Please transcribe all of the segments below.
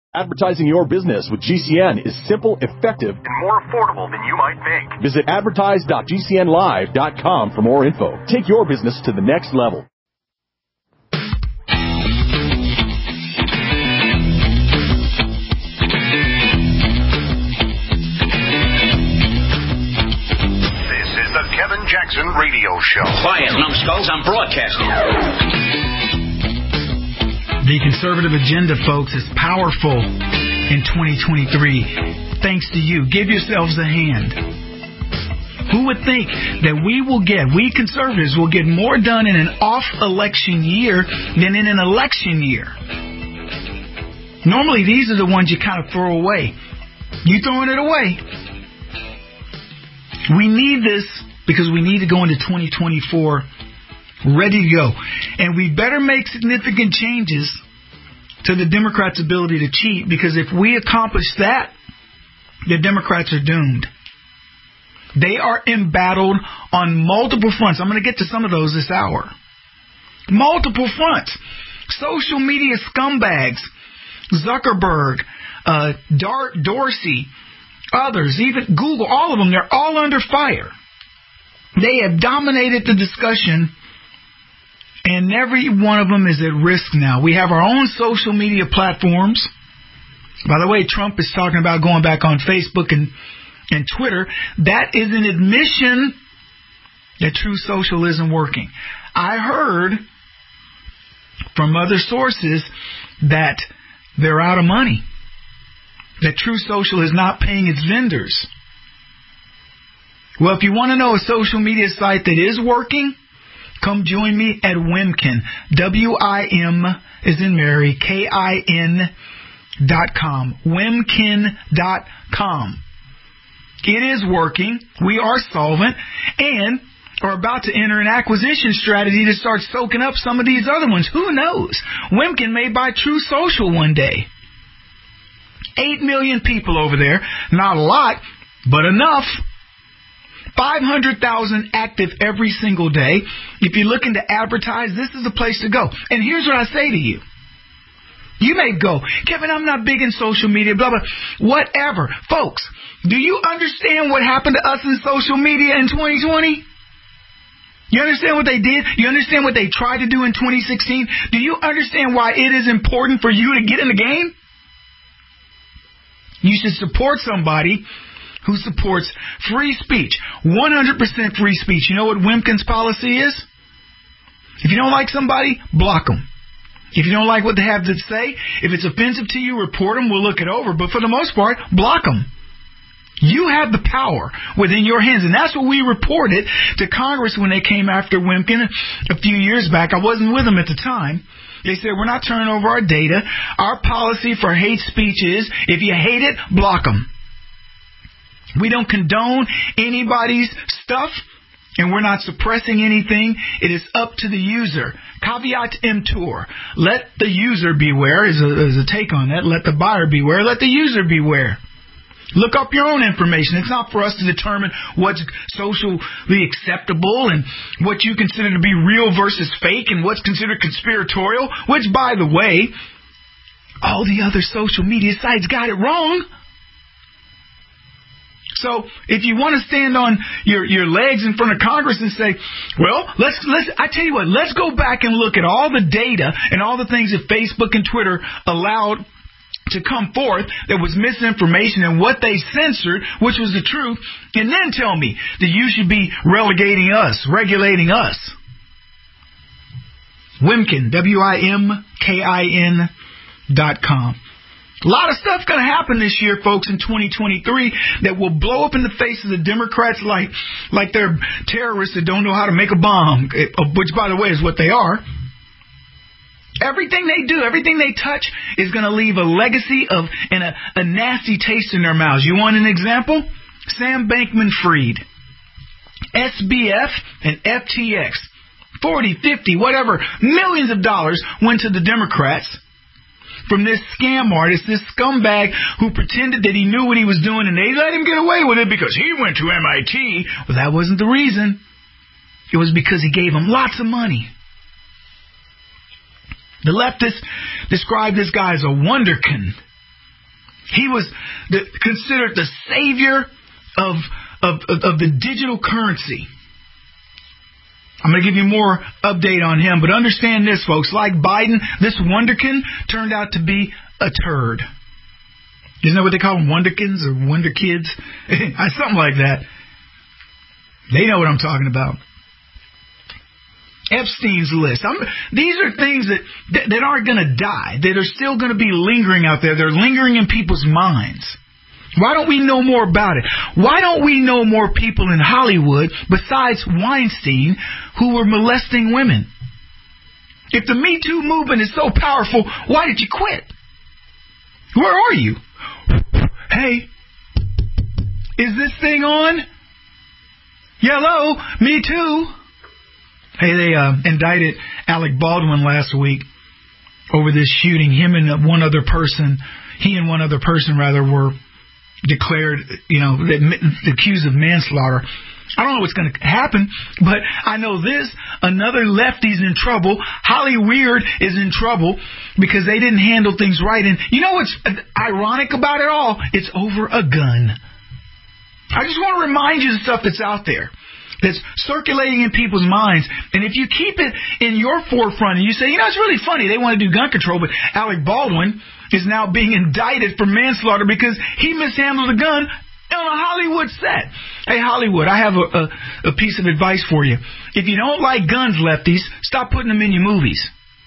Advertising your business with GCN is simple, effective, and more affordable than you might think. Visit advertise.gcnlive.com for more info. Take your business to the next level. This is the Kevin Jackson Radio Show. Quiet, numbskulls, I'm broadcasting. The conservative agenda, folks, is powerful in 2023. Thanks to you. Give yourselves a hand. Who would think that we conservatives will get more done in an off-election year than in an election year? Normally, these are the ones you kind of throw away. You throwing it away. We need this because we need to go into 2024 ready to go. And we better make significant changes to the Democrats' ability to cheat, because if we accomplish that, the Democrats are doomed. They are embattled on multiple fronts. I'm going to get to some of those this hour. Multiple fronts. Social media scumbags, Zuckerberg, Dorsey, others, even Google, all of them, they're all under fire. They have dominated the discussion, and every one of them is at risk now. We have our own social media platforms. By the way, Trump is talking about going back on Facebook and Twitter. That is an admission that True Social isn't working. I heard from other sources that they're out of money, that True Social is not paying its vendors. Well, if you want to know a social media site that is working, come join me at Wimkin, W-I-M as in Mary, K-I-N.com, Wimkin.com. It is working. We are solvent and are about to enter an acquisition strategy to start soaking up some of these other ones. Who knows? Wimkin may buy True Social one day. 8 million people over there. Not a lot, but enough. 500,000 active every single day. If you're looking to advertise, this is the place to go. And here's what I say to you. You may go, Kevin, I'm not big in social media, blah, blah, whatever. Folks, do you understand what happened to us in social media in 2020? You understand what they did? You understand what they tried to do in 2016? Do you understand why it is important for you to get in the game? You should support somebody who supports free speech, 100% free speech. You know what Wimkin's policy is? If you don't like somebody, block them. If you don't like what they have to say, if it's offensive to you, report them. We'll look it over. But for the most part, block them. You have the power within your hands. And that's what we reported to Congress when they came after Wimkin a few years back. I wasn't with them at the time. They said, we're not turning over our data. Our policy for hate speech is, if you hate it, block them. We don't condone anybody's stuff, and we're not suppressing anything. It is up to the user. Caveat emptor. Let the user beware is a take on that. Let the buyer beware. Let the user beware. Look up your own information. It's not for us to determine what's socially acceptable and what you consider to be real versus fake and what's considered conspiratorial, which, by the way, all the other social media sites got it wrong. So if you want to stand on your legs in front of Congress and say, well, I tell you what, let's go back and look at all the data and all the things that Facebook and Twitter allowed to come forth that was misinformation and what they censored, which was the truth, and then tell me that you should be regulating us. Wimkin, WIMKIN.com. A lot of stuff going to happen this year, folks, in 2023 that will blow up in the face of the Democrats like they're terrorists that don't know how to make a bomb, which, by the way, is what they are. Everything they do, everything they touch is going to leave a legacy of and a nasty taste in their mouths. You want an example? Sam Bankman-Fried, SBF, and FTX, 40, 50, whatever, millions of dollars went to the Democrats from this scam artist, this scumbag who pretended that he knew what he was doing, and they let him get away with it because he went to MIT. Well, that wasn't the reason. It was because he gave them lots of money. The leftists describe this guy as a wunderkind. He was considered the savior of the digital currency. I'm going to give you more update on him, but understand this, folks. Like Biden, this wonderkin turned out to be a turd. Isn't that what they call them, wonderkins or wonder kids? Something like that. They know what I'm talking about. Epstein's list. These are things that aren't going to die, that are still going to be lingering out there. They're lingering in people's minds. Why don't we know more about it? Why don't we know more people in Hollywood besides Weinstein who were molesting women? If the Me Too movement is so powerful, why did you quit? Where are you? Hey, is this thing on? Hello, Me Too. Hey, they indicted Alec Baldwin last week over this shooting. He and one other person were declared, accused of manslaughter. I don't know what's going to happen, but I know this. Another lefty's in trouble. Holly Weird is in trouble because they didn't handle things right. And you know what's ironic about it all? It's over a gun. I just want to remind you of the stuff that's out there, that's circulating in people's minds. And if you keep it in your forefront and you say, it's really funny, they want to do gun control, but Alec Baldwin is now being indicted for manslaughter because he mishandled a gun on a Hollywood set. Hey, Hollywood, I have a piece of advice for you. If you don't like guns, lefties, stop putting them in your movies.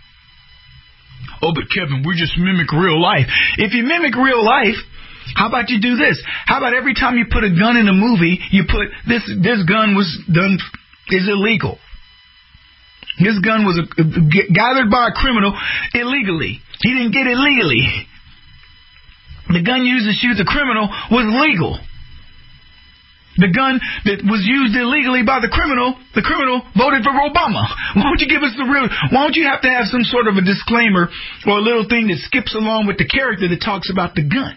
Oh, but Kevin, we just mimic real life. If you mimic real life, how about you do this? How about every time you put a gun in a movie, you put this gun was done is illegal. This gun was gathered by a criminal illegally. He didn't get it legally. The gun used to shoot the criminal was legal. The gun that was used illegally by the criminal voted for Obama. Why don't you give us why don't you have to have some sort of a disclaimer or a little thing that skips along with the character that talks about the gun?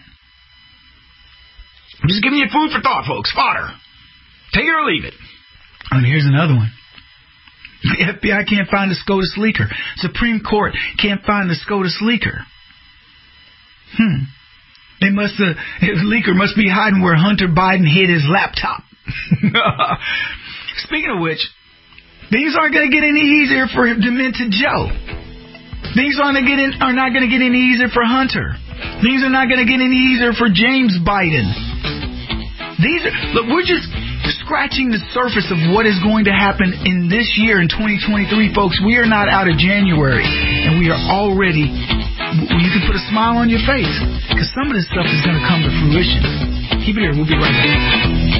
I'm just giving you food for thought, folks. Fodder. Take it or leave it. And here's another one. The FBI can't find the SCOTUS leaker. Supreme Court can't find the SCOTUS leaker. The leaker must be hiding where Hunter Biden hid his laptop. Speaking of which, things aren't going to get any easier for Demented Joe. Things are not going to get any easier for Hunter. Things are not going to get any easier for James Biden. We're just scratching the surface of what is going to happen in this year, in 2023, folks. We are not out of January, and we are already, you can put a smile on your face, because some of this stuff is going to come to fruition. Keep it here. We'll be right back.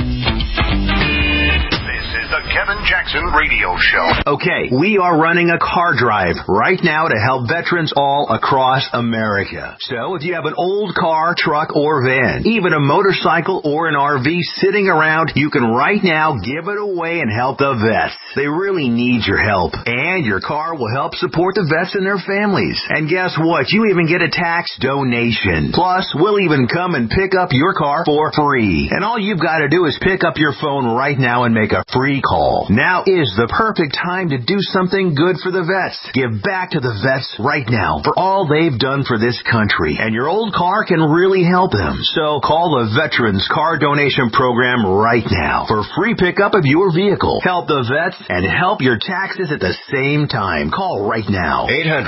The Kevin Jackson Radio Show. Okay, we are running a car drive right now to help veterans all across America. So if you have an old car, truck, or van, even a motorcycle or an RV sitting around, you can right now give it away and help the vets. They really need your help. And your car will help support the vets and their families. And guess what? You even get a tax donation. Plus, we'll even come and pick up your car for free. And all you've got to do is pick up your phone right now and make a free call. Now is the perfect time to do something good for the vets. Give back to the vets right now for all they've done for this country. And your old car can really help them. So call the Veterans Car Donation Program right now for free pickup of your vehicle. Help the vets and help your taxes at the same time. Call right now.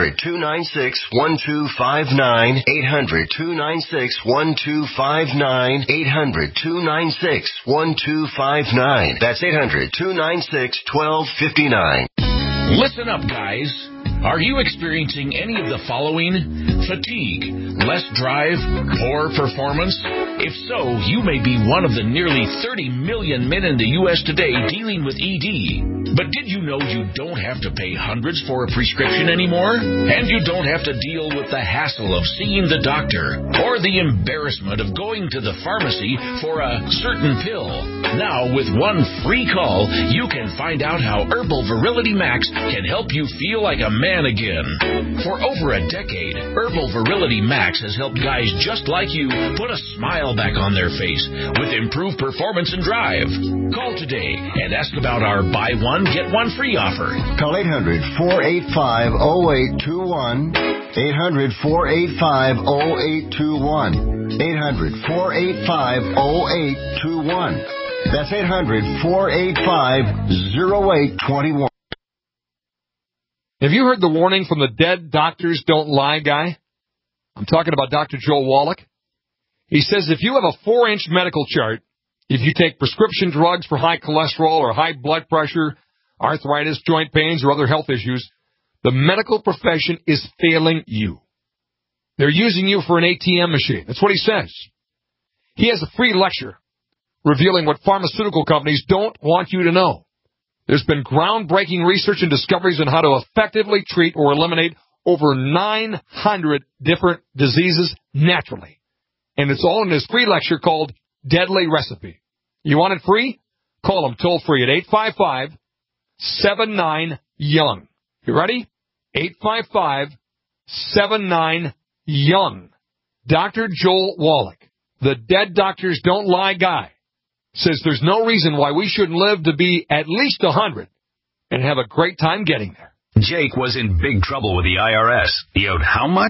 800-296-1259. 800-296-1259. 800-296-1259. That's 800-296-1259. Listen up, guys. Are you experiencing any of the following? Fatigue, less drive, poor performance? If so, you may be one of the nearly 30 million men in the U.S. today dealing with ED. But did you know you don't have to pay hundreds for a prescription anymore? And you don't have to deal with the hassle of seeing the doctor or the embarrassment of going to the pharmacy for a certain pill. Now, with one free call, you can find out how Herbal Virility Max can help you feel like a man again. For over a decade, Herbal Virility Max has helped guys just like you put a smile back on their face with improved performance and drive. Call today and ask about our buy one, get one free offer. Call 800-485-0821. 800-485-0821. 800-485-0821. That's 800-485-0821. Have you heard the warning from the Dead Doctors Don't Lie guy? I'm talking about Dr. Joel Wallach. He says if you have a 4-inch medical chart, if you take prescription drugs for high cholesterol or high blood pressure, arthritis, joint pains, or other health issues, the medical profession is failing you. They're using you for an ATM machine. That's what he says. He has a free lecture revealing what pharmaceutical companies don't want you to know. There's been groundbreaking research and discoveries on how to effectively treat or eliminate over 900 different diseases naturally. And it's all in his free lecture called Deadly Recipe. You want it free? Call him toll free at 855-79-YOUNG. You ready? 855-79-YOUNG. Dr. Joel Wallach, the Dead Doctors Don't Lie guy, says there's no reason why we shouldn't live to be at least 100 and have a great time getting there. Jake was in big trouble with the IRS. He owed how much?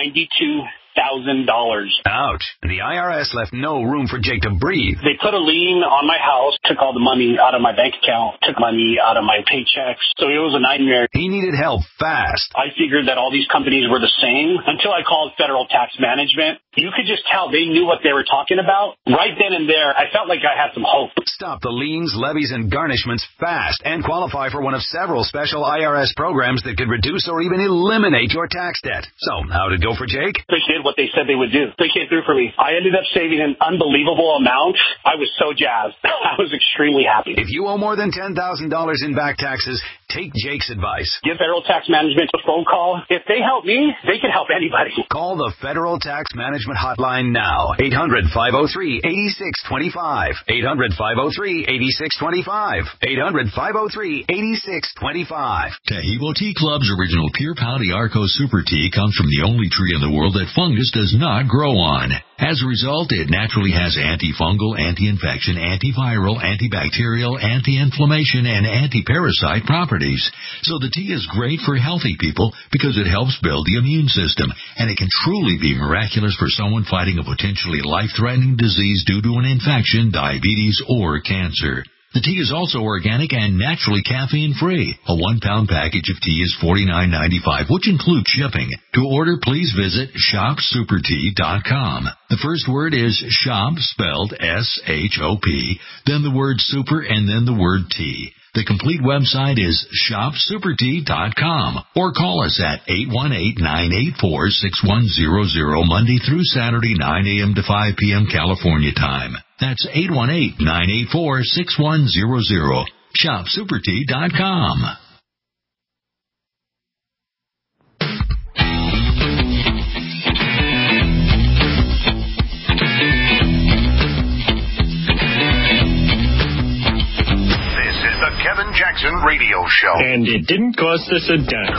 $92,000. Ouch. The IRS left no room for Jake to breathe. They put a lien on my house, took all the money out of my bank account, took money out of my paychecks. So it was a nightmare. He needed help fast. I figured that all these companies were the same until I called Federal Tax Management. You could just tell they knew what they were talking about. Right then and there, I felt like I had some hope. Stop the liens, levies, and garnishments fast and qualify for one of several special IRS programs that could reduce or even eliminate your tax debt. So, how'd it go for Jake? They did what they said they would do. They came through for me. I ended up saving an unbelievable amount. I was so jazzed. I was extremely happy. If you owe more than $10,000 in back taxes, take Jake's advice. Give Federal Tax Management a phone call. If they help me, they can help anybody. Call the Federal Tax Management Hotline now. 800-503-8625. 800-503-8625. 800-503-8625. Taheebo Tea Club's original Pure Pouty Arco Super Tea comes from the only tree in the world that fungus does not grow on. As a result, it naturally has antifungal, anti-infection, antiviral, antibacterial, anti-inflammation, and anti-parasite properties. So the tea is great for healthy people because it helps build the immune system, and it can truly be miraculous for someone fighting a potentially life-threatening disease due to an infection, diabetes, or cancer. The tea is also organic and naturally caffeine-free. A 1-pound package of tea is $49.95, which includes shipping. To order, please visit shopsupertea.com. The first word is shop, spelled S-H-O-P, then the word super, and then the word tea. The complete website is shopsupertea.com, or call us at 818-984-6100 Monday through Saturday, 9 a.m. to 5 p.m. California time. That's 818-984-6100. shopsupertea.com. Kevin Jackson Radio Show. And it didn't cost us a dime.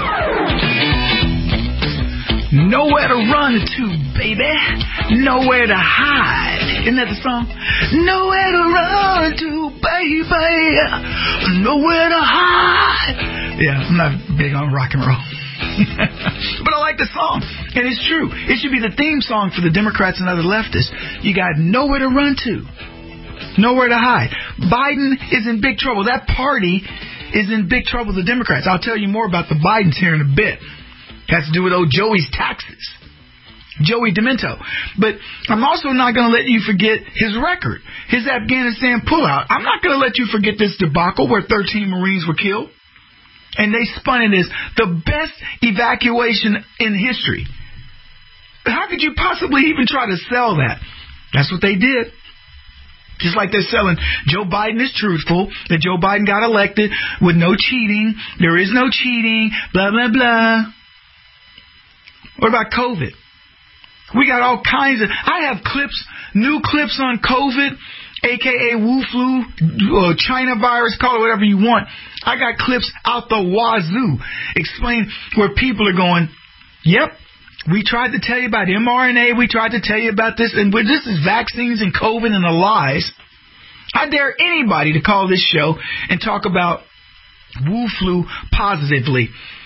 Nowhere to run to, baby. Nowhere to hide. Isn't that the song? Nowhere to run to, baby. Nowhere to hide. Yeah, I'm not big on rock and roll. But I like the song. And it's true. It should be the theme song for the Democrats and other leftists. You got nowhere to run to. Nowhere to hide. Biden is in big trouble. That party is in big trouble, the Democrats. I'll tell you more about the Bidens here in a bit. Has to do with old Joey's taxes. Joey Demento. But I'm also not going to let you forget his record, his Afghanistan pullout. I'm not going to let you forget this debacle where 13 Marines were killed. And they spun it as the best evacuation in history. How could you possibly even try to sell that? That's what they did. Just like they're selling Joe Biden is truthful, that Joe Biden got elected with no cheating, there is no cheating, blah, blah, blah. What about COVID? We got all kinds of... I have clips, new clips on COVID, a.k.a. Wu flu, China virus, call it whatever you want. I got clips out the wazoo explain where people are going, yep, we tried to tell you about mRNA. We tried to tell you about this. And this is vaccines and COVID and the lies. I dare anybody to call this show and talk about Wu flu positively.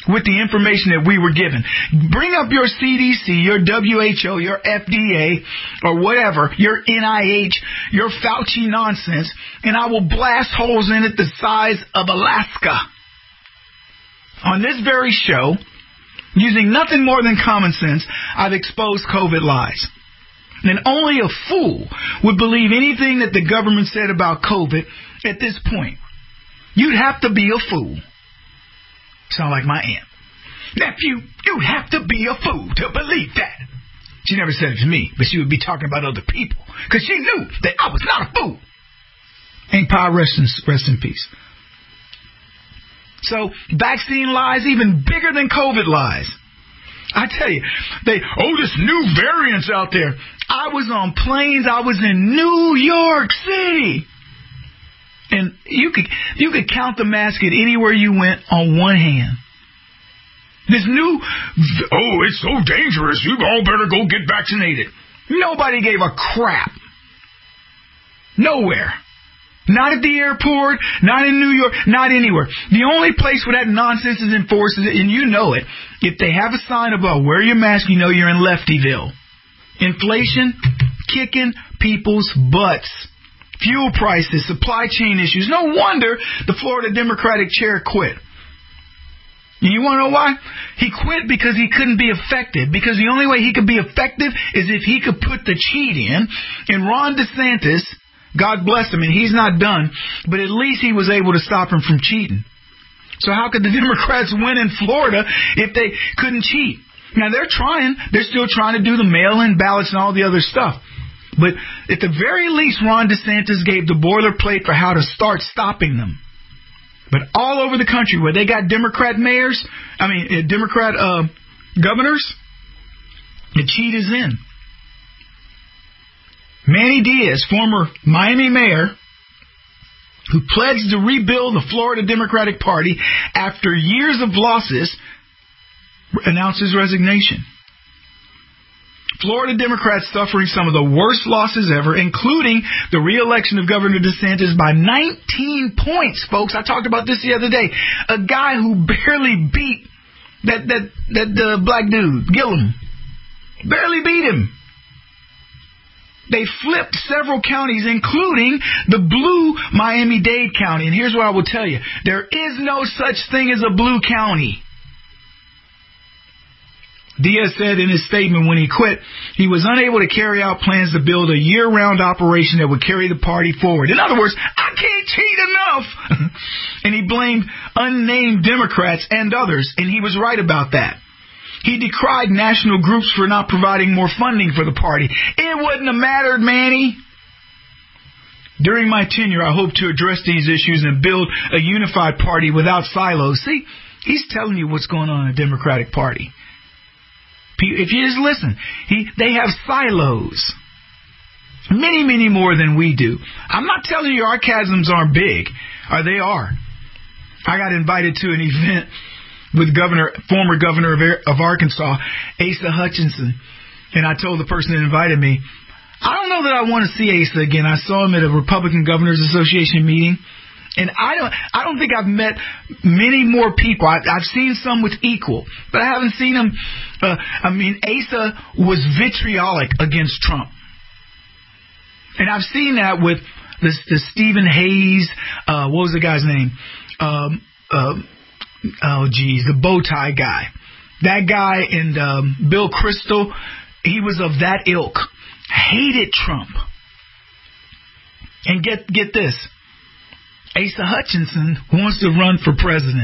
with the information that we were given. Bring up your CDC, your WHO, your FDA, or whatever, your NIH, your Fauci nonsense, and I will blast holes in it the size of Alaska. On this very show, using nothing more than common sense, I've exposed COVID lies. And only a fool would believe anything that the government said about COVID at this point. You'd have to be a fool. Sound like my aunt. Nephew, you'd have to be a fool to believe that. She never said it to me, but she would be talking about other people, because she knew that I was not a fool. Ain't Pa rest in peace. So, vaccine lies even bigger than COVID lies. I tell you, this new variant's out there. I was on planes. I was in New York City. And you could count the mask at anywhere you went on one hand. This new, it's so dangerous. You all better go get vaccinated. Nobody gave a crap. Nowhere. Not at the airport, not in New York, not anywhere. The only place where that nonsense is enforced, and you know it, if they have a sign about wear your mask, you know you're in Leftyville. Inflation, kicking people's butts. Fuel prices, supply chain issues. No wonder the Florida Democratic chair quit. And you want to know why? He quit because he couldn't be effective. Because the only way he could be effective is if he could put the cheat in. And Ron DeSantis, God bless him, and he's not done, but at least he was able to stop him from cheating. So how could the Democrats win in Florida if they couldn't cheat? Now, they're trying. They're still trying to do the mail-in ballots and all the other stuff. But at the very least, Ron DeSantis gave the boilerplate for how to start stopping them. But all over the country where they got Democrat governors, the cheat is in. Manny Diaz, former Miami mayor, who pledged to rebuild the Florida Democratic Party after years of losses, announced his resignation. Florida Democrats suffering some of the worst losses ever, including the re-election of Governor DeSantis by 19 points, folks. I talked about this the other day. A guy who barely beat that black dude, Gillum. Barely beat him. They flipped several counties, including the blue Miami-Dade County. And here's what I will tell you. There is no such thing as a blue county. Diaz said in his statement when he quit, he was unable to carry out plans to build a year-round operation that would carry the party forward. In other words, I can't cheat enough. And he blamed unnamed Democrats and others, and he was right about that. He decried national groups for not providing more funding for the party. It wouldn't have mattered, Manny. During my tenure, I hope to address these issues and build a unified party without silos. See, he's telling you what's going on in the Democratic Party. If you just listen, they have silos. Many, many more than we do. I'm not telling you our chasms aren't big. They are. I got invited to an event with former governor of Arkansas, Asa Hutchinson. And I told the person that invited me, I don't know that I want to see Asa again. I saw him at a Republican Governors Association meeting. And I don't think I've met many more people. I've seen some with equal, but I haven't seen them. Asa was vitriolic against Trump. And I've seen that with the Stephen Hayes, what was the guy's name? The bow tie guy. That guy and Bill Kristol, he was of that ilk. Hated Trump. And get this. Asa Hutchinson wants to run for president.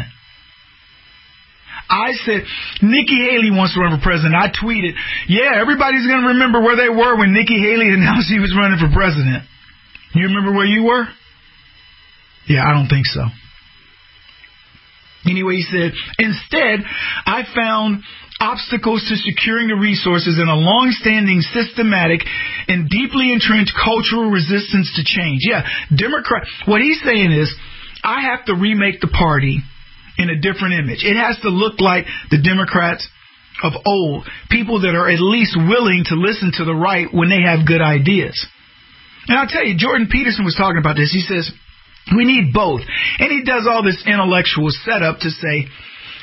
I said, Nikki Haley wants to run for president. I tweeted, yeah, everybody's going to remember where they were when Nikki Haley announced she was running for president. You remember where you were? Yeah, I don't think so. Anyway, he said, instead, I found obstacles to securing the resources in a long-standing, systematic, and deeply entrenched cultural resistance to change. Yeah, what he's saying is, I have to remake the party in a different image. It has to look like the Democrats of old, people that are at least willing to listen to the right when they have good ideas. And I'll tell you, Jordan Peterson was talking about this. He says, we need both. And he does all this intellectual setup to say,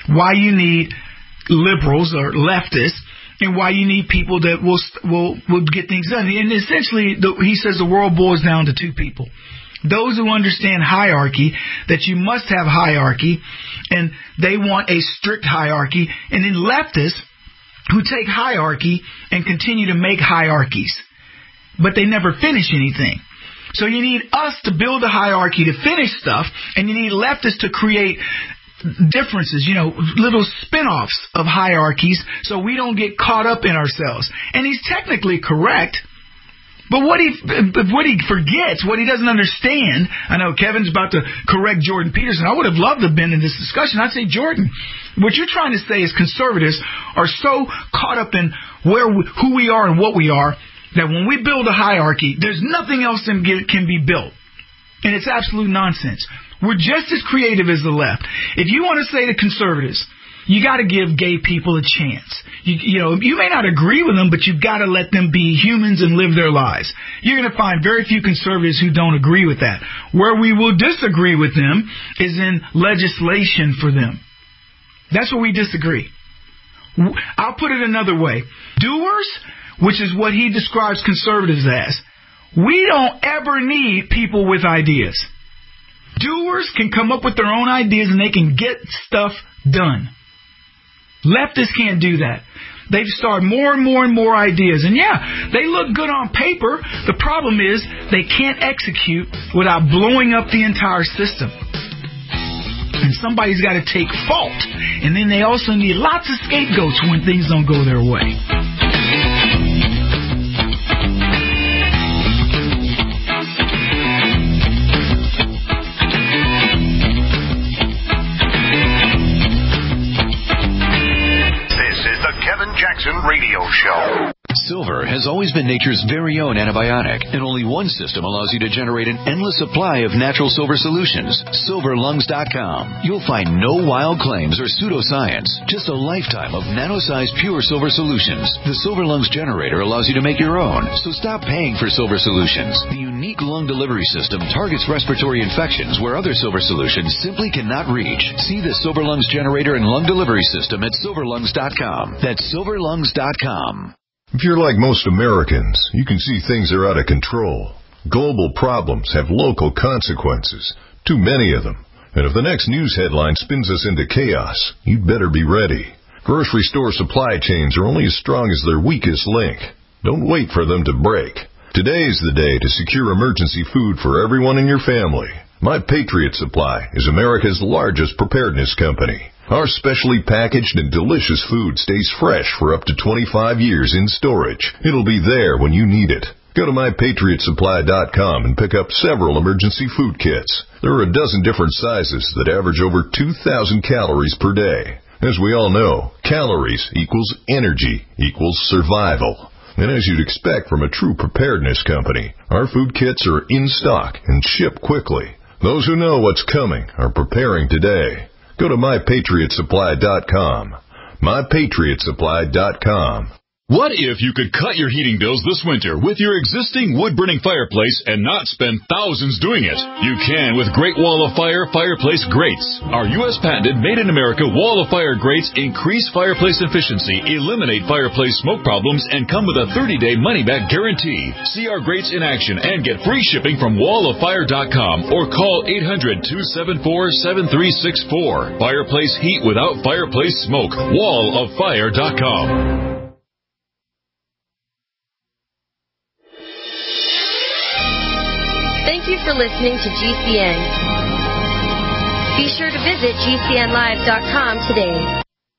why you need liberals or leftists, and why you need people that will get things done. And essentially, he says the world boils down to two people. Those who understand hierarchy, that you must have hierarchy, and they want a strict hierarchy, and then leftists who take hierarchy and continue to make hierarchies, but they never finish anything. So you need us to build a hierarchy to finish stuff, and you need leftists to create differences, little spin-offs of hierarchies so we don't get caught up in ourselves. And he's technically correct, but what he forgets, what he doesn't understand, I know Kevin's about to correct Jordan Peterson. I would have loved to have been in this discussion. I'd say, Jordan, what you're trying to say is conservatives are so caught up in who we are and what we are that when we build a hierarchy, there's nothing else that can be built. And it's absolute nonsense. We're just as creative as the left. If you want to say to conservatives, you got to give gay people a chance. You may not agree with them, but you've got to let them be humans and live their lives. You're going to find very few conservatives who don't agree with that. Where we will disagree with them is in legislation for them. That's where we disagree. I'll put it another way. Doers, which is what he describes conservatives as, we don't ever need people with ideas. Doers can come up with their own ideas and they can get stuff done. Leftists can't do that. They've started more and more ideas. And yeah, they look good on paper. The problem is they can't execute without blowing up the entire system. And somebody's got to take fault. And then they also need lots of scapegoats when things don't go their way. Jackson Radio Show. Silver has always been nature's very own antibiotic, and only one system allows you to generate an endless supply of natural silver solutions. SilverLungs.com. You'll find no wild claims or pseudoscience, just a lifetime of nano-sized pure silver solutions. The Silver Lungs generator allows you to make your own, so stop paying for silver solutions. The unique lung delivery system targets respiratory infections where other silver solutions simply cannot reach. See the Silver Lungs generator and lung delivery system at SilverLungs.com. That's SilverLungs.com. If you're like most Americans, you can see things are out of control. Global problems have local consequences, too many of them. And if the next news headline spins us into chaos, you'd better be ready. Grocery store supply chains are only as strong as their weakest link. Don't wait for them to break. Today's the day to secure emergency food for everyone in your family. My Patriot Supply is America's largest preparedness company. Our specially packaged and delicious food stays fresh for up to 25 years in storage. It'll be there when you need it. Go to MyPatriotSupply.com and pick up several emergency food kits. There are a dozen different sizes that average over 2,000 calories per day. As we all know, calories equals energy equals survival. And as you'd expect from a true preparedness company, our food kits are in stock and ship quickly. Those who know what's coming are preparing today. Go to MyPatriotSupply.com. MyPatriotSupply.com. What if you could cut your heating bills this winter with your existing wood-burning fireplace and not spend thousands doing it? You can with Great Wall of Fire fireplace grates. Our U.S. patented made-in-America Wall of Fire grates increase fireplace efficiency, eliminate fireplace smoke problems, and come with a 30-day money-back guarantee. See our grates in action and get free shipping from walloffire.com or call 800-274-7364. Fireplace heat without fireplace smoke. walloffire.com. Thank you for listening to GCN. Be sure to visit GCNlive.com today.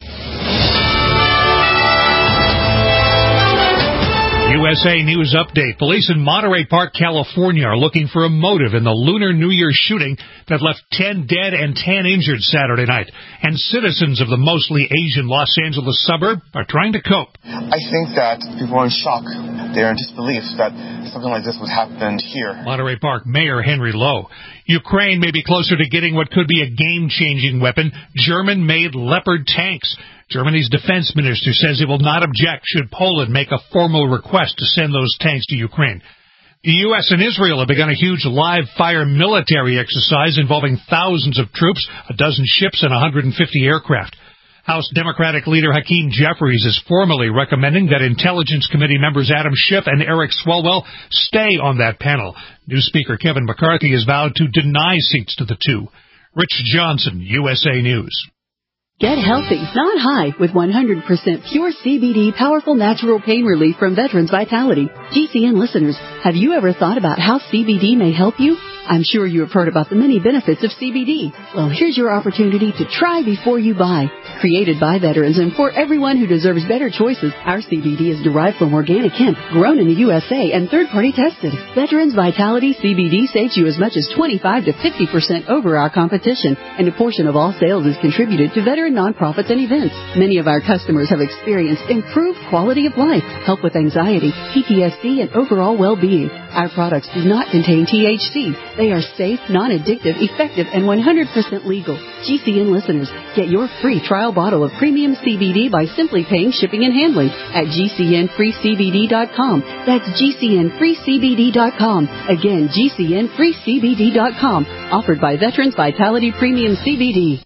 USA News Update. Police in Monterey Park, California are looking for a motive in the Lunar New Year shooting that left 10 dead and 10 injured Saturday night. And citizens of the mostly Asian Los Angeles suburb are trying to cope. I think that people are in shock. They're in disbelief that something like this would happen here. Monterey Park Mayor Henry Lowe. Ukraine may be closer to getting what could be a game-changing weapon, German-made Leopard tanks. Germany's defense minister says he will not object should Poland make a formal request to send those tanks to Ukraine. The U.S. and Israel have begun a huge live-fire military exercise involving thousands of troops, a dozen ships, and 150 aircraft. House Democratic leader Hakeem Jeffries is formally recommending that Intelligence Committee members Adam Schiff and Eric Swalwell stay on that panel. New Speaker Kevin McCarthy has vowed to deny seats to the two. Rich Johnson, USA News. Get healthy, not high, with 100% pure CBD powerful natural pain relief from Veterans Vitality. GCN listeners, have you ever thought about how CBD may help you? I'm sure you have heard about the many benefits of CBD. Well, here's your opportunity to try before you buy. Created by veterans and for everyone who deserves better choices, our CBD is derived from organic hemp, grown in the USA and third-party tested. Veterans Vitality CBD saves you as much as 25 to 50% over our competition, and a portion of all sales is contributed to veteran nonprofits and events. Many of our customers have experienced improved quality of life, help with anxiety, PTSD, and overall well-being. Our products do not contain THC. They are safe, non-addictive, effective, and 100% legal. GCN listeners, get your free trial bottle of premium CBD by simply paying shipping and handling at GCNFreeCBD.com. That's GCNFreeCBD.com. Again, GCNFreeCBD.com. Offered by Veterans Vitality Premium CBD.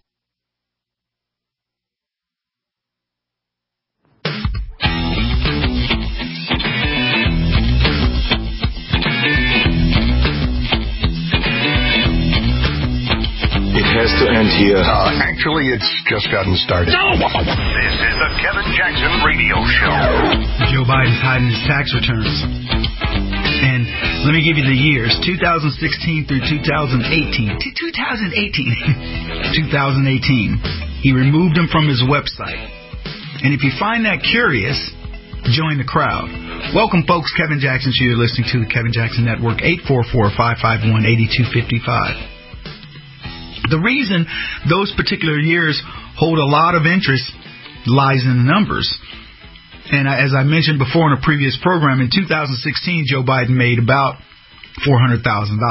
Has to end here. Actually, it's just gotten started. No! This is the Kevin Jackson Radio Show. Joe Biden's hiding his tax returns. And let me give you the years, 2016 through 2018. 2018. He removed them from his website. And if you find that curious, join the crowd. Welcome, folks. Kevin Jackson Show. You're listening to the Kevin Jackson Network, 844-551-8255. The reason those particular years hold a lot of interest lies in the numbers. And as I mentioned before in a previous program, in 2016, Joe Biden made about $400,000.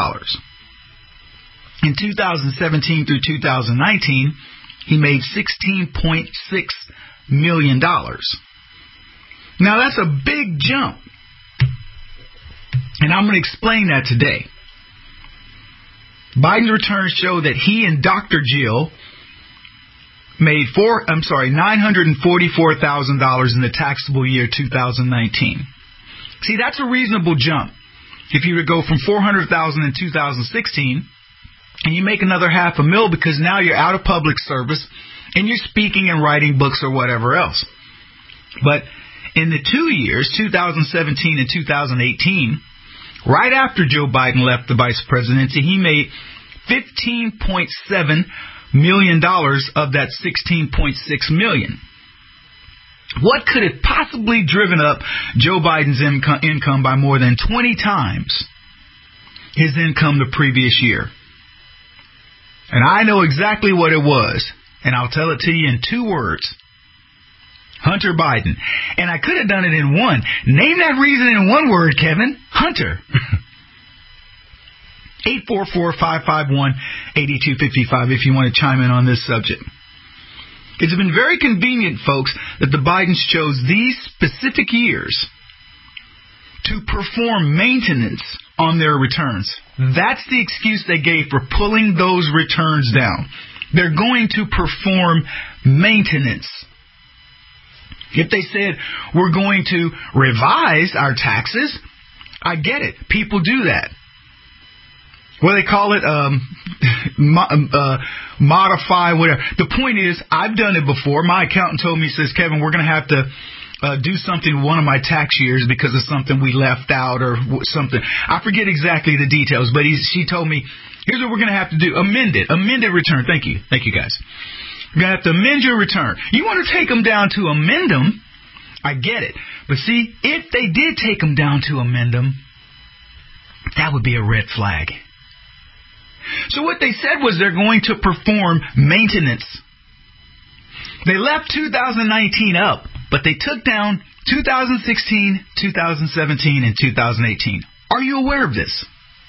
In 2017 through 2019, he made $16.6 million. Now, that's a big jump. And I'm going to explain that today. Biden's returns show that he and Dr. Jill made $944,000 in the taxable year 2019. See, that's a reasonable jump. If you were to go from $400,000 in 2016 and you make another $500,000 because now you're out of public service and you're speaking and writing books or whatever else. But in the 2 years, 2017 and 2018, right after Joe Biden left the vice presidency, he made $15.7 million of that $16.6 million. What could have possibly driven up Joe Biden's income by more than 20 times his income the previous year? And I know exactly what it was, and I'll tell it to you in 2 words. Hunter Biden. And I could have done it in one. Name that reason in one word, Kevin. Hunter. 844-551-8255 if you want to chime in on this subject. It's been very convenient, folks, that the Bidens chose these specific years to perform maintenance on their returns. That's the excuse they gave for pulling those returns down. They're going to perform maintenance. If they said, we're going to revise our taxes, I get it. People do that. Well, they call it modify, whatever. The point is, I've done it before. My accountant told me, says, Kevin, we're going to have to do something with one of my tax years because of something we left out or something. I forget exactly the details, but she told me, here's what we're going to have to do. Amended return. Thank you, guys. You're going to have to amend your return. You want to take them down to amend them, I get it. But see, if they did take them down to amend them, that would be a red flag. So what they said was they're going to perform maintenance. They left 2019 up, but they took down 2016, 2017, and 2018. Are you aware of this?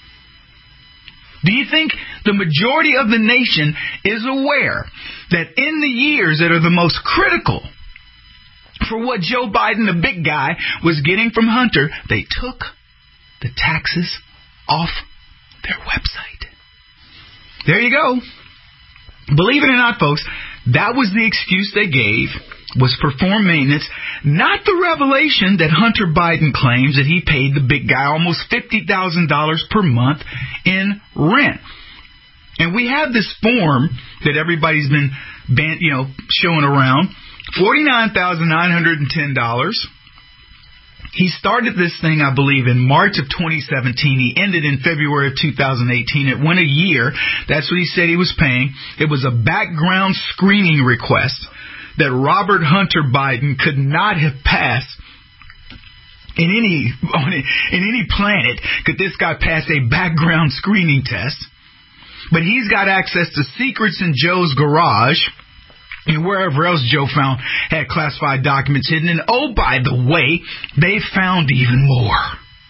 Do you think the majority of the nation is aware that in the years that are the most critical for what Joe Biden, the big guy, was getting from Hunter, they took the taxes off their website? There you go. Believe it or not, folks, That was the excuse they gave, was perform maintenance, not the revelation that Hunter Biden claims that he paid the big guy almost $50,000 per month in rent. And we have this form that everybody's been showing around, $49,910. He started this thing, I believe, in March of 2017. He ended in February of 2018. It went a year. That's what he said he was paying. It was a background screening request that Robert Hunter Biden could not have passed in any planet. Could this guy pass a background screening test? But he's got access to secrets in Joe's garage and wherever else Joe had classified documents hidden. And oh, by the way, they found even more.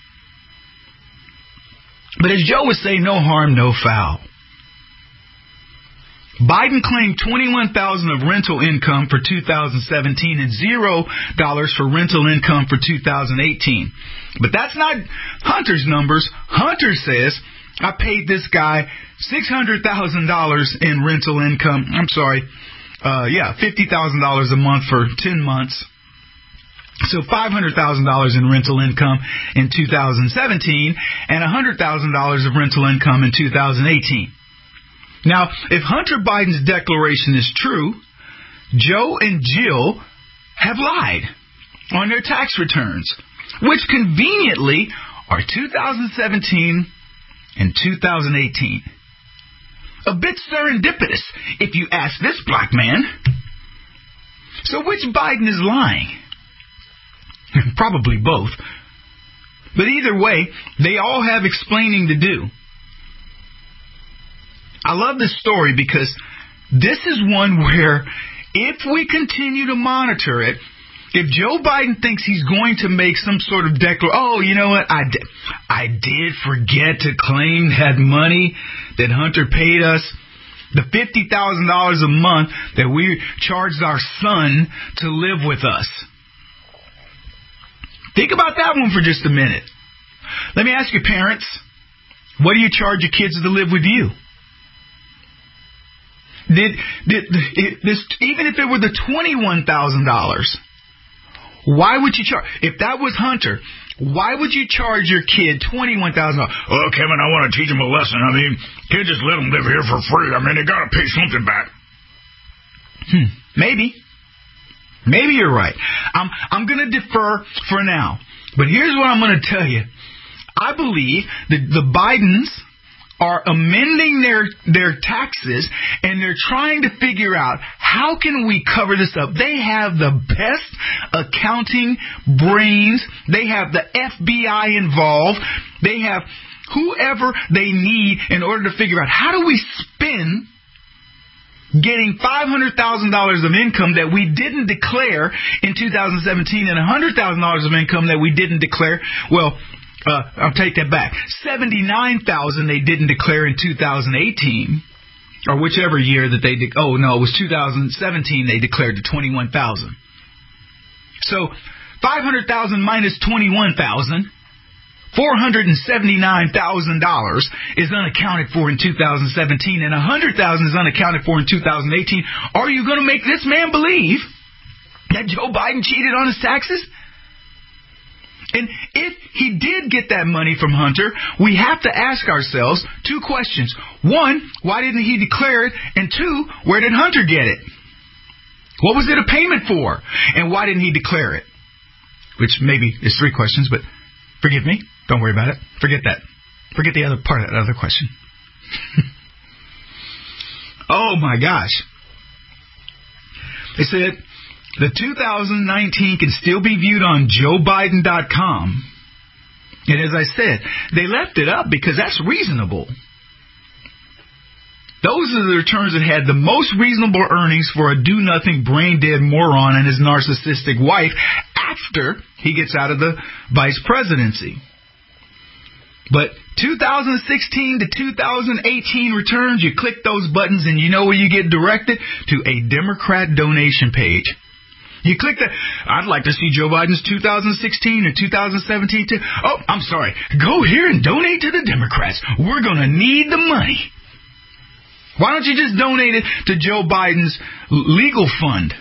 But as Joe would say, no harm, no foul. Biden claimed $21,000 of rental income for 2017 and $0 for rental income for 2018. But that's not Hunter's numbers. Hunter says, I paid this guy $600,000 in rental income. I'm sorry. $50,000 a month for 10 months. So $500,000 in rental income in 2017 and $100,000 of rental income in 2018. Now, if Hunter Biden's declaration is true, Joe and Jill have lied on their tax returns, which conveniently are 2017 and 2018. A bit serendipitous, if you ask this black man. So which Biden is lying? Probably both. But either way, they all have explaining to do. I love this story because this is one where if we continue to monitor it, if Joe Biden thinks he's going to make some sort of declaration, oh, you know what, I did forget to claim that money that Hunter paid us, the $50,000 a month that we charged our son to live with us. Think about that one for just a minute. Let me ask you, parents, what do you charge your kids to live with you? Even if it were the $21,000, why would you charge? If that was Hunter, why would you charge your kid $21,000? Oh, Kevin, I want to teach him a lesson. I mean, can't just let him live here for free. I mean, they got to pay something back. Maybe you're right. I'm going to defer for now. But here's what I'm going to tell you. I believe that the Bidens are amending their taxes, and they're trying to figure out how can we cover this up. They have the best accounting brains. They have the FBI involved. They have whoever they need in order to figure out how do we spin getting $500,000 of income that we didn't declare in 2017 and $100,000 of income that we didn't declare. Well, I'll take that back. $79,000 they didn't declare in 2018, or whichever year that they it was 2017 they declared the $21,000. So $500,000 minus $21,000, $479,000 is unaccounted for in 2017, and $100,000 is unaccounted for in 2018. Are you going to make this man believe that Joe Biden cheated on his taxes? And if he did get that money from Hunter, we have to ask ourselves two questions. One, why didn't he declare it? And two, where did Hunter get it? What was it a payment for? And why didn't he declare it? Which maybe is three questions, but forgive me. Don't worry about it. Forget that. Forget the other part of that other question. Oh, my gosh. They said the 2019 can still be viewed on JoeBiden.com. And as I said, they left it up because that's reasonable. Those are the returns that had the most reasonable earnings for a do-nothing, brain-dead moron and his narcissistic wife after he gets out of the vice presidency. But 2016 to 2018 returns, you click those buttons and you know where you get directed? To a Democrat donation page. You click that. I'd like to see Joe Biden's 2016 and 2017 too. Oh, I'm sorry. Go here and donate to the Democrats. We're going to need the money. Why don't you just donate it to Joe Biden's legal fund?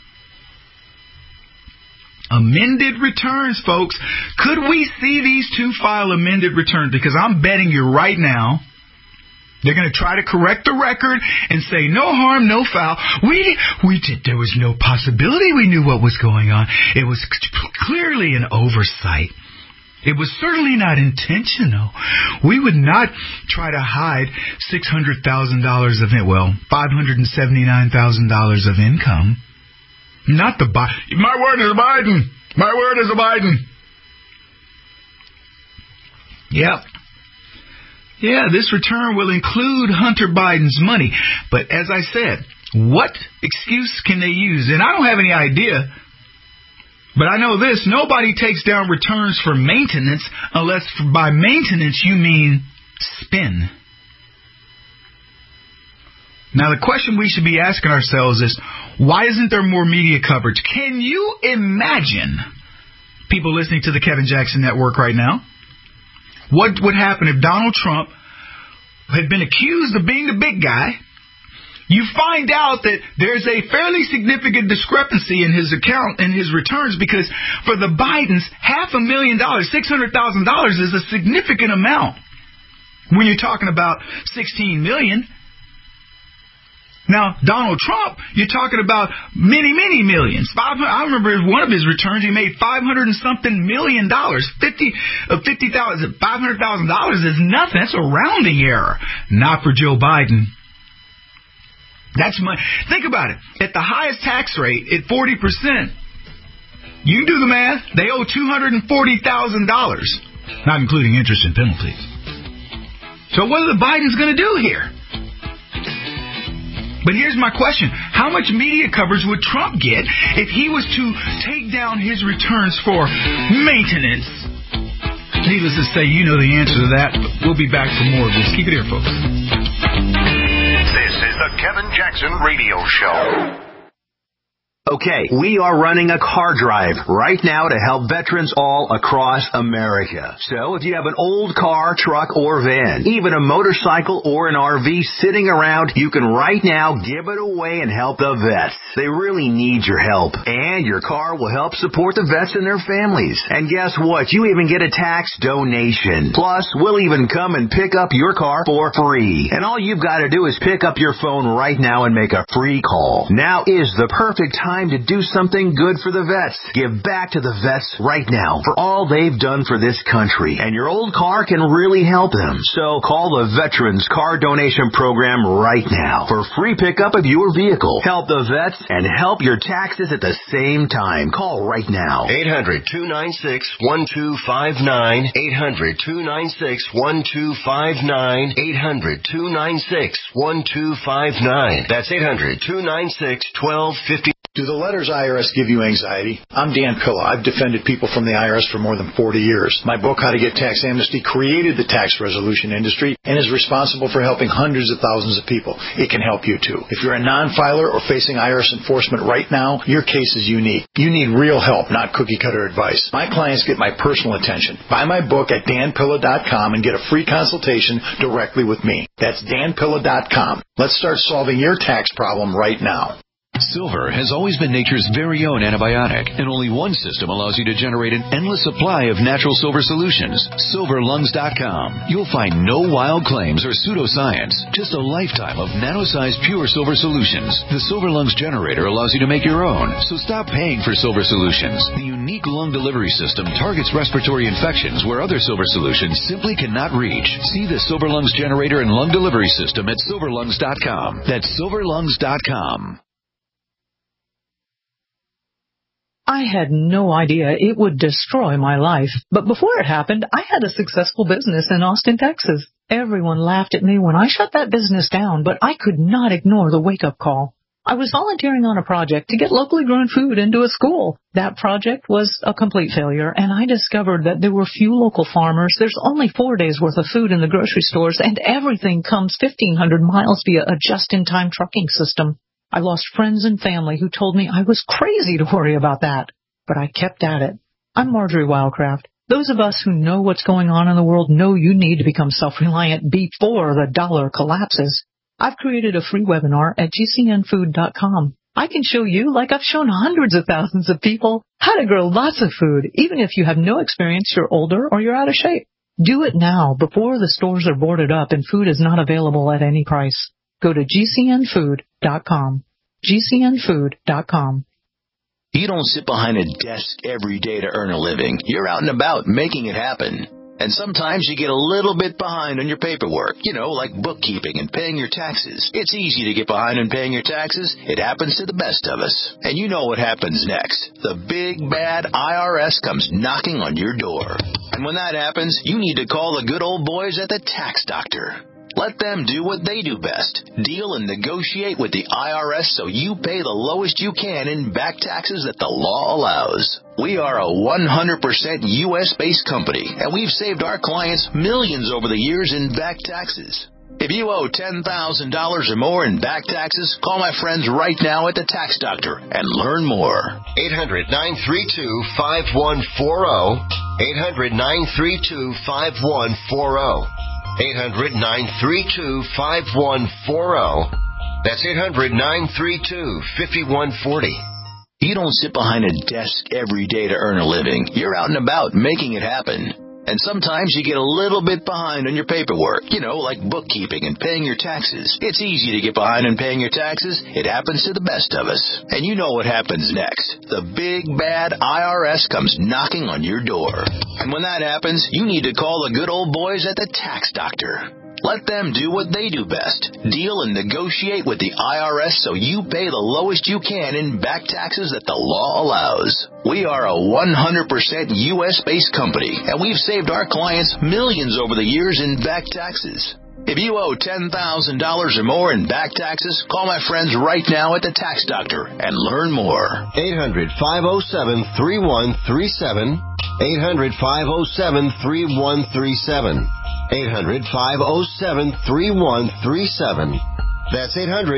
Amended returns, folks. Could we see these two file amended returns? Because I'm betting you right now they're going to try to correct the record and say no harm, no foul. We did. There was no possibility we knew what was going on. It was clearly an oversight. It was certainly not intentional. We would not try to hide $600,000 of it. Well, $579,000 of income. Not the Biden. My word is Biden. My word is a Biden. Yep. Yeah, this return will include Hunter Biden's money. But as I said, what excuse can they use? And I don't have any idea. But I know this. Nobody takes down returns for maintenance unless by maintenance you mean spin. Now, the question we should be asking ourselves is, why isn't there more media coverage? Can you imagine people listening to the Kevin Jackson Network right now? What would happen if Donald Trump had been accused of being the big guy? You find out that there's a fairly significant discrepancy in his account and his returns, because for the Bidens, $500,000, $600,000 is a significant amount when you're talking about $16 million. Now, Donald Trump, you're talking about many, many millions. I remember one of his returns, he made $500 and something million. $500,000 is nothing. That's a rounding error. Not for Joe Biden. That's money. Think about it. At the highest tax rate, at 40%, you do the math, they owe $240,000, not including interest and penalties. So what are the Bidens going to do here? But here's my question. How much media coverage would Trump get if he was to take down his returns for maintenance? Needless to say, you know the answer to that. But we'll be back for more of this. Keep it here, folks. This is the Kevin Jackson Radio Show. Okay, we are running a car drive right now to help veterans all across America. So if you have an old car, truck, or van, even a motorcycle or an RV sitting around, you can right now give it away and help the vets. They really need your help. And your car will help support the vets and their families. And guess what? You even get a tax donation. Plus, we'll even come and pick up your car for free. And all you've got to do is pick up your phone right now and make a free call. Now is the perfect time to do something good for the vets. Give back to the vets right now for all they've done for this country. And your old car can really help them. So call the Veterans Car Donation Program right now for free pickup of your vehicle. Help the vets and help your taxes at the same time. Call right now. 800-296-1259. 800-296-1259. 800-296-1259. That's 800-296-1259. Do the letters IRS give you anxiety? I'm Dan Pilla. I've defended people from the IRS for more than 40 years. My book, How to Get Tax Amnesty, created the tax resolution industry and is responsible for helping hundreds of thousands of people. It can help you too. If you're a non-filer or facing IRS enforcement right now, your case is unique. You need real help, not cookie-cutter advice. My clients get my personal attention. Buy my book at danpilla.com and get a free consultation directly with me. That's danpilla.com. Let's start solving your tax problem right now. Silver has always been nature's very own antibiotic, and only one system allows you to generate an endless supply of natural silver solutions. SilverLungs.com. You'll find no wild claims or pseudoscience, just a lifetime of nano-sized pure silver solutions. The Silver Lungs generator allows you to make your own, so stop paying for silver solutions. The unique lung delivery system targets respiratory infections where other silver solutions simply cannot reach. See the Silver Lungs generator and lung delivery system at SilverLungs.com. That's SilverLungs.com. I had no idea it would destroy my life. But before it happened, I had a successful business in Austin, Texas. Everyone laughed at me when I shut that business down, but I could not ignore the wake-up call. I was volunteering on a project to get locally grown food into a school. That project was a complete failure, and I discovered that there were few local farmers. There's only 4 days' worth of food in the grocery stores, and everything comes 1,500 miles via a just-in-time trucking system. I lost friends and family who told me I was crazy to worry about that. But I kept at it. I'm Marjorie Wildcraft. Those of us who know what's going on in the world know you need to become self-reliant before the dollar collapses. I've created a free webinar at gcnfood.com. I can show you, like I've shown hundreds of thousands of people, how to grow lots of food, even if you have no experience, you're older, or you're out of shape. Do it now, before the stores are boarded up and food is not available at any price. Go to gcnfood.com. gcnfood.com. You don't sit behind a desk every day to earn a living. You're out and about making it happen. And sometimes you get a little bit behind on your paperwork, like bookkeeping and paying your taxes. It's easy to get behind on paying your taxes. It happens to the best of us. And you know what happens next. The big, bad IRS comes knocking on your door. And when that happens, you need to call the good old boys at the Tax Doctor. Let them do what they do best. Deal and negotiate with the IRS so you pay the lowest you can in back taxes that the law allows. We are a 100% U.S.-based company, and we've saved our clients millions over the years in back taxes. If you owe $10,000 or more in back taxes, call my friends right now at the Tax Doctor and learn more. 800-932-5140. 800-932-5140. 800-932-5140. That's 800-932-5140. You don't sit behind a desk every day to earn a living. You're out and about making it happen. And sometimes you get a little bit behind on your paperwork, like bookkeeping and paying your taxes. It's easy to get behind on paying your taxes. It happens to the best of us. And you know what happens next. The big, bad IRS comes knocking on your door. And when that happens, you need to call the good old boys at the Tax Doctor. Let them do what they do best. Deal and negotiate with the IRS so you pay the lowest you can in back taxes that the law allows. We are a 100% U.S.-based company, and we've saved our clients millions over the years in back taxes. If you owe $10,000 or more in back taxes, call my friends right now at the Tax Doctor and learn more. 800-507-3137. 800-507-3137. 800-507-3137. That's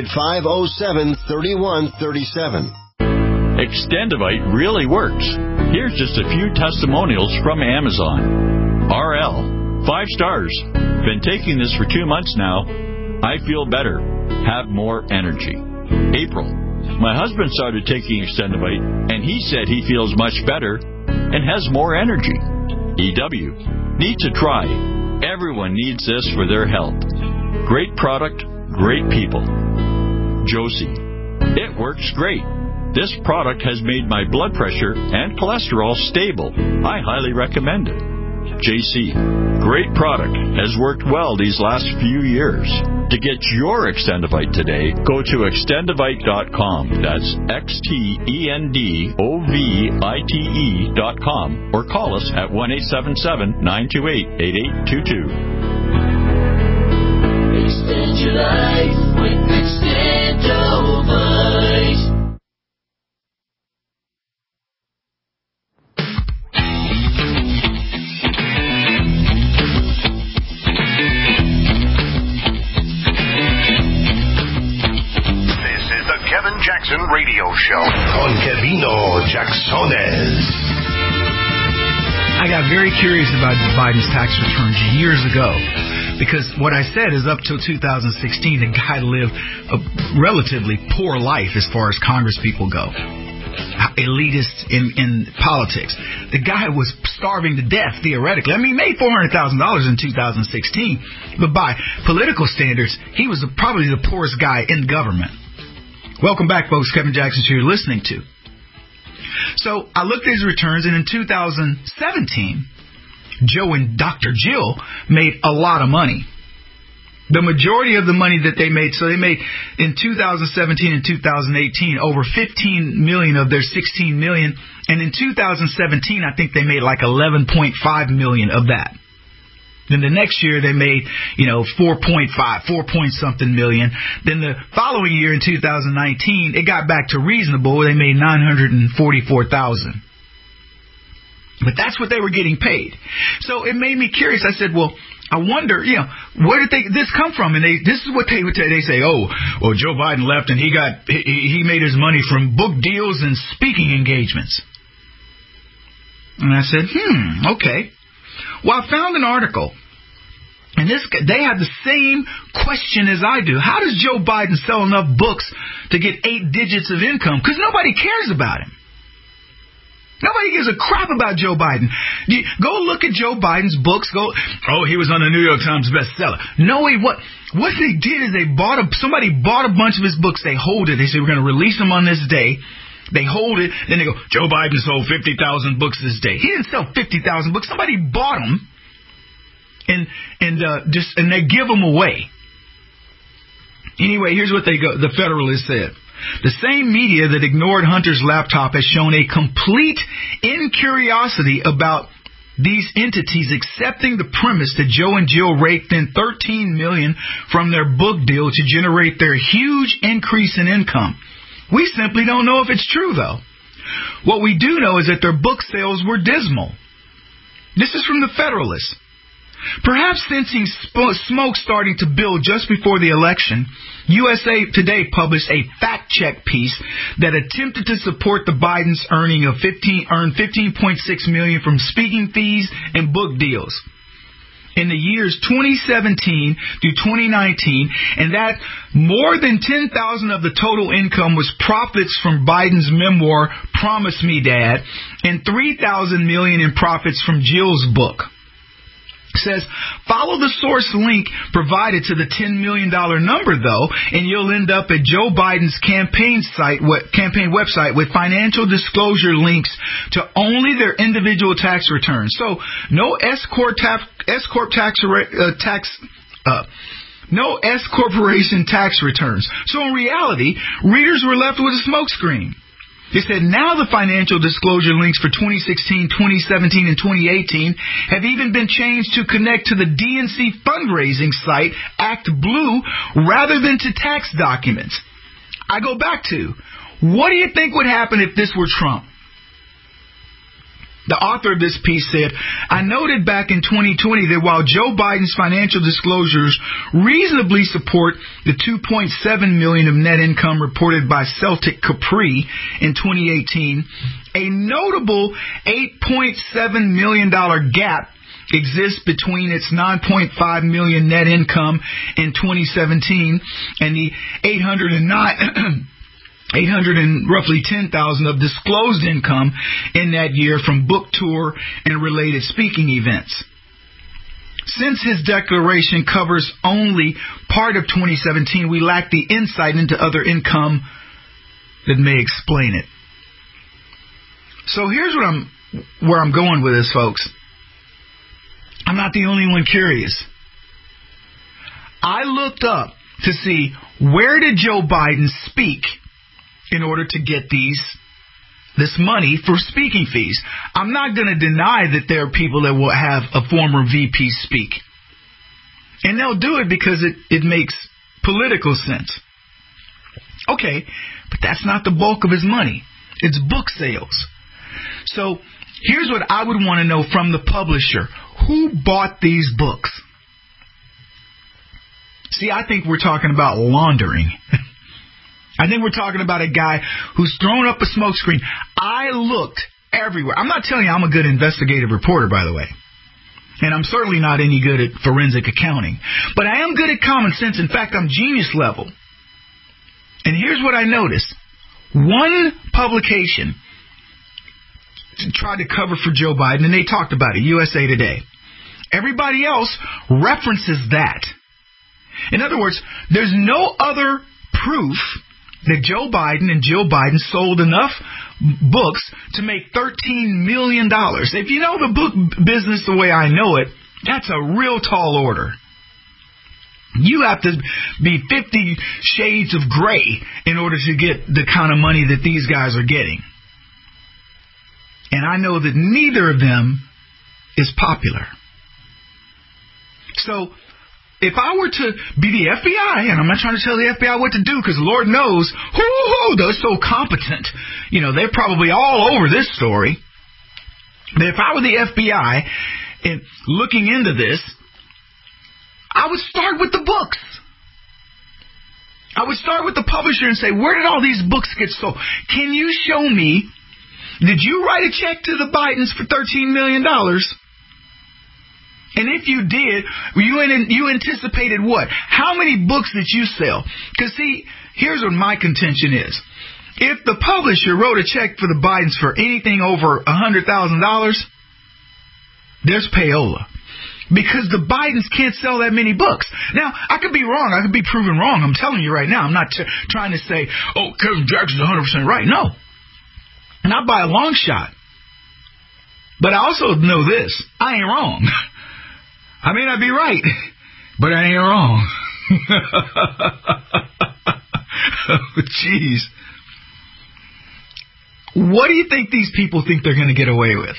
800-507-3137. Extendivite really works. Here's just a few testimonials from Amazon. RL, 5 stars. Been taking this for 2 months now. I feel better. Have more energy. April, my husband started taking Extendivite, and he said he feels much better and has more energy. EW, need to try. Everyone needs this for their health. Great product, great people. Josie, it works great. This product has made my blood pressure and cholesterol stable. I highly recommend it. JC, great product. Has worked well these last few years. To get your Extendivite today, go to extendivite.com. That's XTENDOVITE.com or call us at 1-877-928-8822. Extend your life with Extendivite. Kevin Jackson Radio Show. Con Kevino Jacksones. I got very curious about Biden's tax returns years ago because what I said is up till 2016, the guy lived a relatively poor life as far as Congress people go. Elitist in politics. The guy was starving to death, theoretically. I mean, he made $400,000 in 2016, but by political standards, he was probably the poorest guy in government. Welcome back, folks. Kevin Jackson here you're listening to. So I looked at his returns, and in 2017, Joe and Dr. Jill made a lot of money. The majority of the money that they made, so they made in 2017 and 2018 over $15 million of their $16 million, and in 2017 I think they made like $11.5 million of that. Then the next year they made, 4 point something million. Then the following year in 2019, it got back to reasonable. They made $944,000. But that's what they were getting paid. So it made me curious. I said, well, I wonder, where did this come from? And this is what they would say. They say, oh, well, Joe Biden left and he made his money from book deals and speaking engagements. And I said, okay. Well, I found an article And they have the same question as I do. How does Joe Biden sell enough books to get 8 digits of income? Because nobody cares about him. Nobody gives a crap about Joe Biden. Go look at Joe Biden's books. He was on the New York Times bestseller. No, what they did is somebody bought a bunch of his books. They hold it. They say, we're going to release them on this day. They hold it. Then they go, Joe Biden sold 50,000 books this day. He didn't sell 50,000 books. Somebody bought them. And they give them away. Anyway, here's what the Federalist said. The same media that ignored Hunter's laptop has shown a complete incuriosity about these entities accepting the premise that Joe and Jill raked in $13 million from their book deal to generate their huge increase in income. We simply don't know if it's true, though. What we do know is that their book sales were dismal. This is from the Federalist. Perhaps sensing smoke starting to build just before the election, USA Today published a fact-check piece that attempted to support the Bidens earned $15.6 million from speaking fees and book deals in the years 2017 through 2019, and that more than 10,000 of the total income was profits from Biden's memoir, Promise Me, Dad, and $3,000 million in profits from Jill's book. Says, follow the source link provided to the $10 million number, though, and you'll end up at Joe Biden's campaign website with financial disclosure links to only their individual tax returns. So, no S corporation tax returns. So in reality, readers were left with a smokescreen. They said now the financial disclosure links for 2016, 2017, and 2018 have even been changed to connect to the DNC fundraising site, Act Blue, rather than to tax documents. I go back to, what do you think would happen if this were Trump? The author of this piece said, I noted back in 2020 that while Joe Biden's financial disclosures reasonably support the $2.7 million of net income reported by Celtic Capri in 2018, a notable $8.7 million gap exists between its $9.5 million net income in 2017 and the $800 and roughly 10,000 of disclosed income in that year from book tour and related speaking events. Since his declaration covers only part of 2017, we lack the insight into other income that may explain it. So here's where I'm going with this, folks. I'm not the only one curious. I looked up to see, where did Joe Biden speak in order to get this money for speaking fees? I'm not going to deny that there are people that will have a former VP speak. And they'll do it because it makes political sense. Okay, but that's not the bulk of his money. It's book sales. So here's what I would want to know from the publisher. Who bought these books? See, I think we're talking about laundering. I think we're talking about a guy who's thrown up a smokescreen. I looked everywhere. I'm not telling you I'm a good investigative reporter, by the way. And I'm certainly not any good at forensic accounting. But I am good at common sense. In fact, I'm genius level. And here's what I noticed. One publication tried to cover for Joe Biden, and they talked about it, USA Today. Everybody else references that. In other words, there's no other proof that Joe Biden and Jill Biden sold enough books to make $13 million. If you know the book business the way I know it, that's a real tall order. You have to be 50 shades of gray in order to get the kind of money that these guys are getting. And I know that neither of them is popular. So if I were to be the FBI, and I'm not trying to tell the FBI what to do, because Lord knows, they're so competent. You know, they're probably all over this story. But if I were the FBI and looking into this, I would start with the books. I would start with the publisher and say, where did all these books get sold? Can you show me, did you write a check to the Bidens for $13 million? And if you did, you anticipated what? How many books did you sell? Because, see, here's what my contention is. If the publisher wrote a check for the Bidens for anything over $100,000, there's payola. Because the Bidens can't sell that many books. Now, I could be wrong. I could be proven wrong. I'm telling you right now. I'm not trying to say, oh, Kevin Jackson's 100% right. No. Not by a long shot. But I also know this. I ain't wrong. I may not be right, but I ain't wrong. Jeez. What do you think these people think they're going to get away with?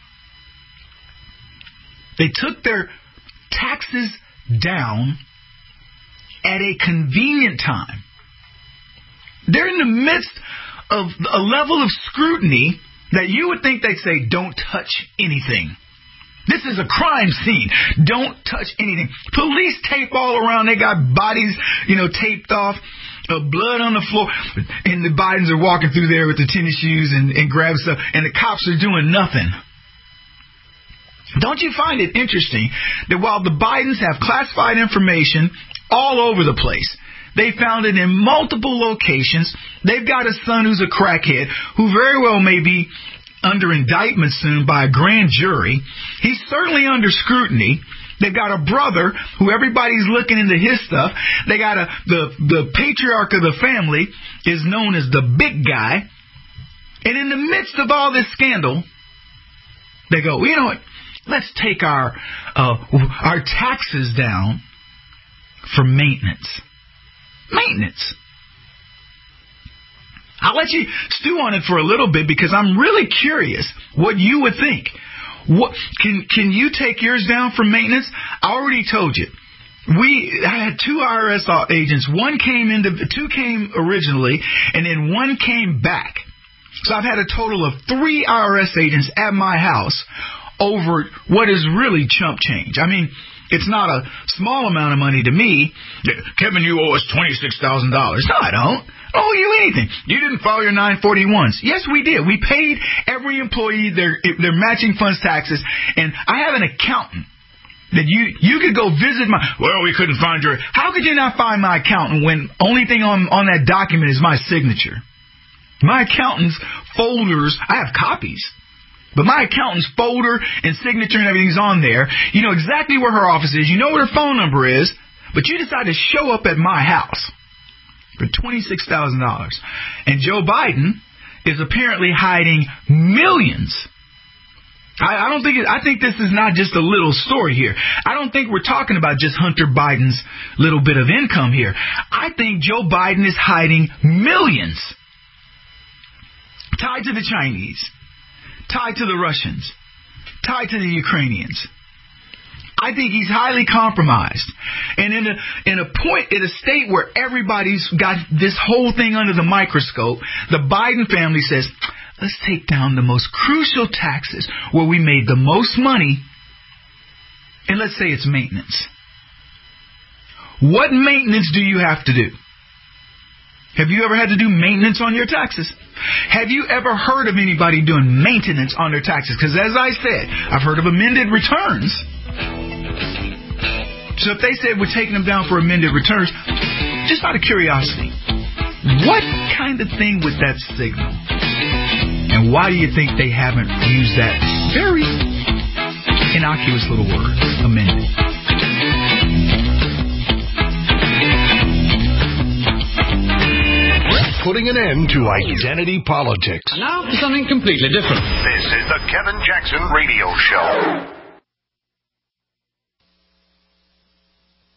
They took their taxes down at a convenient time. They're in the midst of a level of scrutiny that you would think they'd say, don't touch anything. This is a crime scene. Don't touch anything. Police tape all around. They got bodies, taped off, blood on the floor. And the Bidens are walking through there with the tennis shoes and grab stuff. And the cops are doing nothing. Don't you find it interesting that while the Bidens have classified information all over the place, they found it in multiple locations. They've got a son who's a crackhead who very well may be under indictment soon by a grand jury. He's certainly under scrutiny. They've got a brother who everybody's looking into his stuff. They got the patriarch of the family is known as the big guy. And in the midst of all this scandal, they go, you know what? Let's take our taxes down for maintenance. Maintenance. I'll let you stew on it for a little bit because I'm really curious what you would think. What can you take yours down for maintenance? I already told you. I had 2 IRS agents. Two came originally, and then one came back. So I've had a total of 3 IRS agents at my house over what is really chump change. I mean, it's not a small amount of money to me. Kevin, you owe us $26,000. No, I don't. I don't owe you anything. You didn't file your 941s. Yes, we did. We paid every employee their matching funds taxes, and I have an accountant that you could go visit well, we couldn't find your... How could you not find my accountant when only thing on that document is my signature? My accountant's folders, I have copies. But my accountant's folder and signature and everything's on there. You know exactly where her office is. You know what her phone number is. But you decide to show up at my house for $26,000. And Joe Biden is apparently hiding millions. I think this is not just a little story here. I don't think we're talking about just Hunter Biden's little bit of income here. I think Joe Biden is hiding millions tied to the Chinese, tied to the Russians, tied to the Ukrainians. I think he's highly compromised. And in a state where everybody's got this whole thing under the microscope, the Biden family says, let's take down the most crucial taxes where we made the most money, and let's say it's maintenance. What maintenance do you have to do? Have you ever had to do maintenance on your taxes? Have you ever heard of anybody doing maintenance on their taxes? Because as I said, I've heard of amended returns. So if they said we're taking them down for amended returns, just out of curiosity, what kind of thing would that signal? And why do you think they haven't used that very innocuous little word, amended? Putting an end to identity politics. And now for something completely different. This is the Kevin Jackson Radio Show.